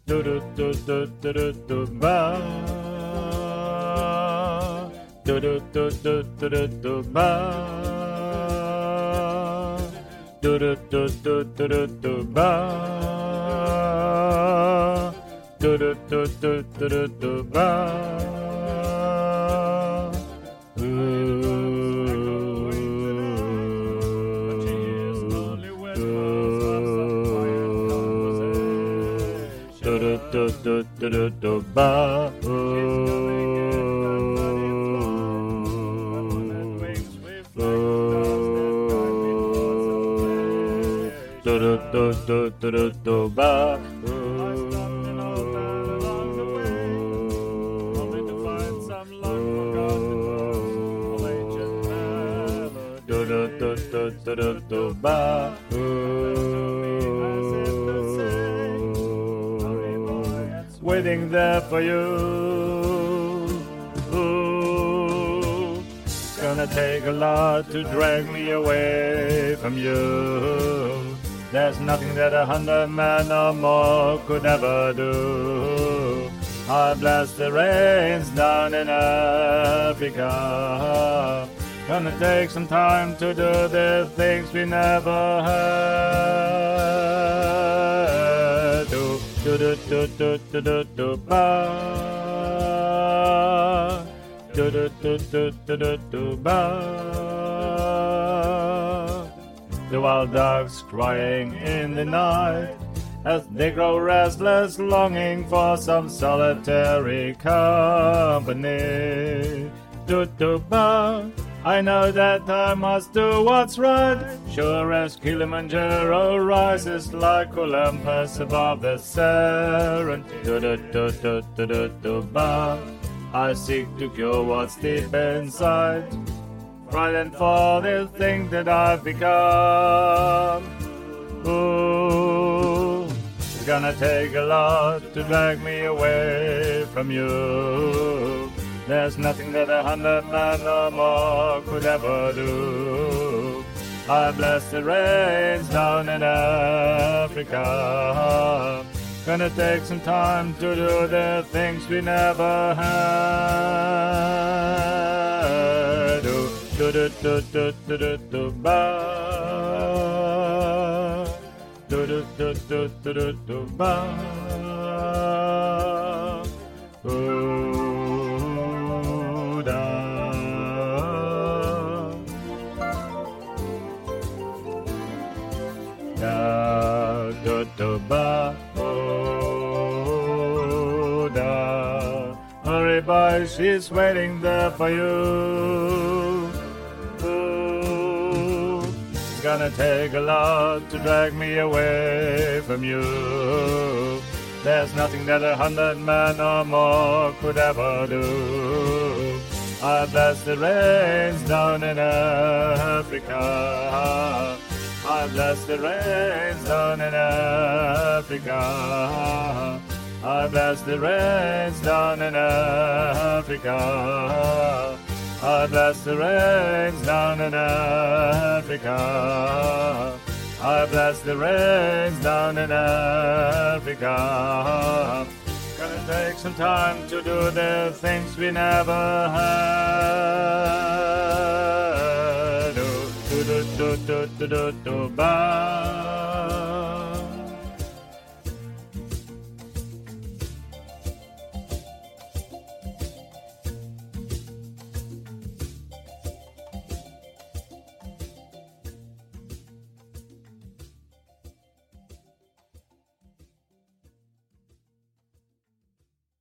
do do do do do do do ba. Do do do do do do do ba. Do do do do do do do ba. Do do do do do do do ba. Do do do do do ba. Do do do do do do do ba. Do do do do do do do ba. Waiting there for you. It's gonna take a lot to drag me away from you. There's nothing that 100 men or more could ever do. I blast the rains down in Africa. Gonna take some time to do the things we never had. Do do do do do do do ba. Do do do do do do do ba. The wild dogs crying in the night as they grow restless, longing for some solitary company. Do do ba. I know that I must do what's right, sure as Kilimanjaro rises like Olympus above the Saharan. Do do do do do do do ba. I seek to cure what's deep inside, frightened for the thing that I've become. Ooh, it's gonna take a lot to drag me away from you. There's nothing that 100 men or more could ever do. I bless the rains down in Africa. Gonna take some time to do the things we never had. Do do do do do do do ba. Do do do do do do do ba. Da do do ba. Hurry, boy, she's waiting there for you. Ooh, it's gonna take a lot to drag me away from you. There's nothing that 100 men or more could ever do. I bless the rains down in Africa. I bless the rains down in Africa. I bless the rains down in Africa. I bless the rains down in Africa. I bless the rains down in Africa. Gonna take some time to do the things we never had. Do do do do do do do ba.